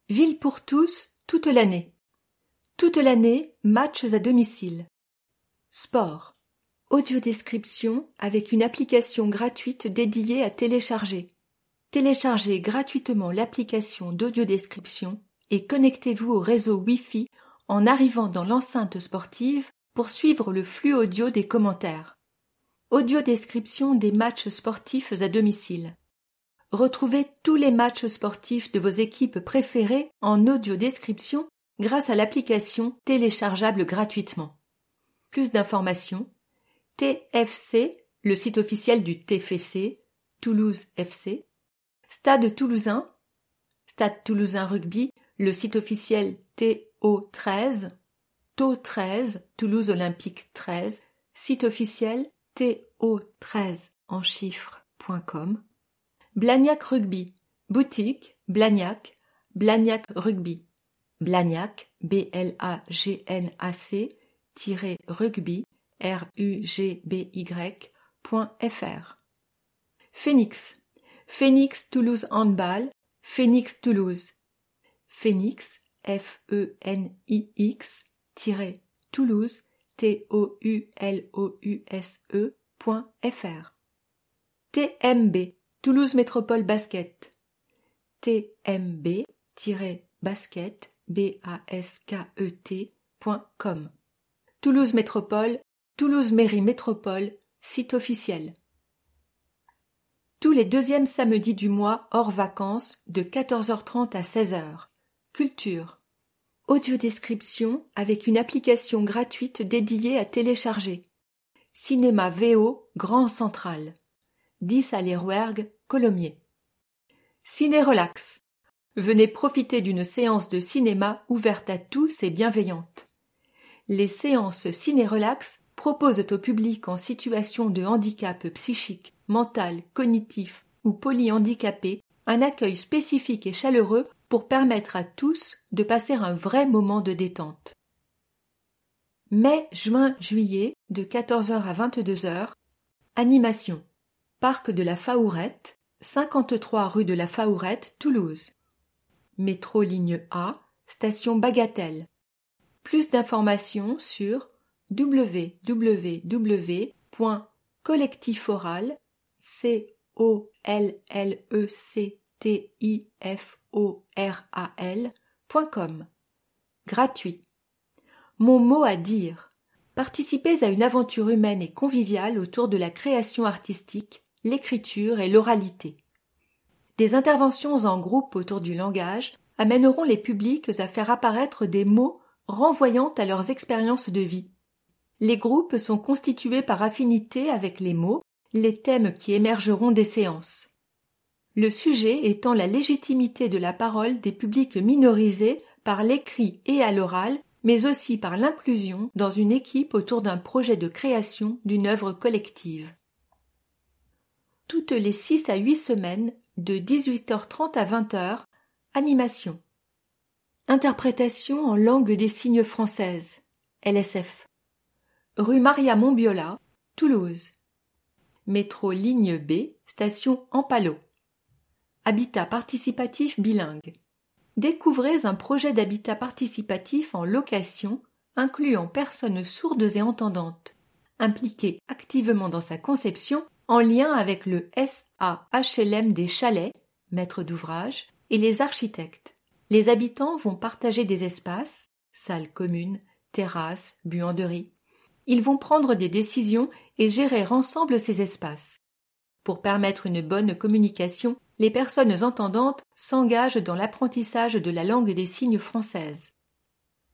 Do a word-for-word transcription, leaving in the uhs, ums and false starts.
Ville pour tous, toute l'année. Toute l'année, matchs à domicile. Sport. Audiodescription avec une application gratuite dédiée à télécharger. Téléchargez gratuitement l'application d'audiodescription et connectez-vous au réseau Wi-Fi en arrivant dans l'enceinte sportive pour suivre le flux audio des commentaires. Audiodescription des matchs sportifs à domicile. Retrouvez tous les matchs sportifs de vos équipes préférées en audiodescription grâce à l'application téléchargeable gratuitement. Plus d'informations, T F C, le site officiel du T F C, Toulouse F C, Stade Toulousain, Stade Toulousain Rugby, le site officiel T O treize, T O treize, Toulouse Olympique treize, site officiel T O treize en chiffres point com, Blagnac Rugby, boutique Blagnac, Blagnac Rugby, Blagnac, B L A G N A C, rugby, R U G B Y, point F R. Phoenix, Phoenix Toulouse Handball, Phoenix Toulouse, Phoenix, F E N I X, Toulouse, T O U L O U S E, point F R. T M B, Toulouse Métropole Basket, T M B-basket, B A S K E T, point com. Toulouse Métropole, Toulouse Mairie Métropole, site officiel. Tous les deuxièmes samedis du mois hors vacances de quatorze heures trente à seize heures. Culture. Audiodescription avec une application gratuite dédiée à télécharger. Cinéma V O Grand Central. dix allée Rouergue, Colomiers. Ciné Relax. Venez profiter d'une séance de cinéma ouverte à tous et bienveillante. Les séances Ciné Relax proposent au public en situation de handicap psychique, mental, cognitif ou polyhandicapé un accueil spécifique et chaleureux pour permettre à tous de passer un vrai moment de détente. Mai, juin, juillet, de quatorze heures à vingt-deux heures, animation. Parc de la Faourette, cinquante-trois rue de la Faourette, Toulouse. Métro ligne A, station Bagatelle. Plus d'informations sur w w w point collectiforal point com. Gratuit. Mon mot à dire. Participez à une aventure humaine et conviviale autour de la création artistique, l'écriture et l'oralité. Des interventions en groupe autour du langage amèneront les publics à faire apparaître des mots renvoyant à leurs expériences de vie. Les groupes sont constitués par affinité avec les mots, les thèmes qui émergeront des séances. Le sujet étant la légitimité de la parole des publics minorisés par l'écrit et à l'oral, mais aussi par l'inclusion dans une équipe autour d'un projet de création d'une œuvre collective. Toutes les six à huit semaines, de dix-huit heures trente à vingt heures, animation. Interprétation en langue des signes française, L S F. Rue Maria Montbiola, Toulouse. Métro ligne B, station Ampalo. Habitat participatif bilingue. Découvrez un projet d'habitat participatif en location incluant personnes sourdes et entendantes, impliquées activement dans sa conception en lien avec le S A H L M des chalets, maître d'ouvrage, et les architectes. Les habitants vont partager des espaces, salles communes, terrasses, buanderies. Ils vont prendre des décisions et gérer ensemble ces espaces. Pour permettre une bonne communication, les personnes entendantes s'engagent dans l'apprentissage de la langue des signes française.